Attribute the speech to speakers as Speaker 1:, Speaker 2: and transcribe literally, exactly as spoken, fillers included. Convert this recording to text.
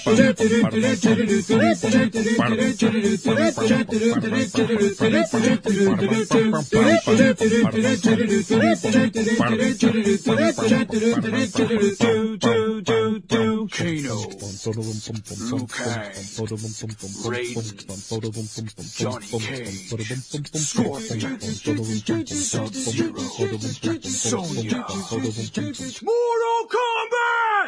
Speaker 1: Kano, Liu Kang, Raiden, Johnny Cage, Scorpion, Sub-Zero, Sonya, Mortal Kombat!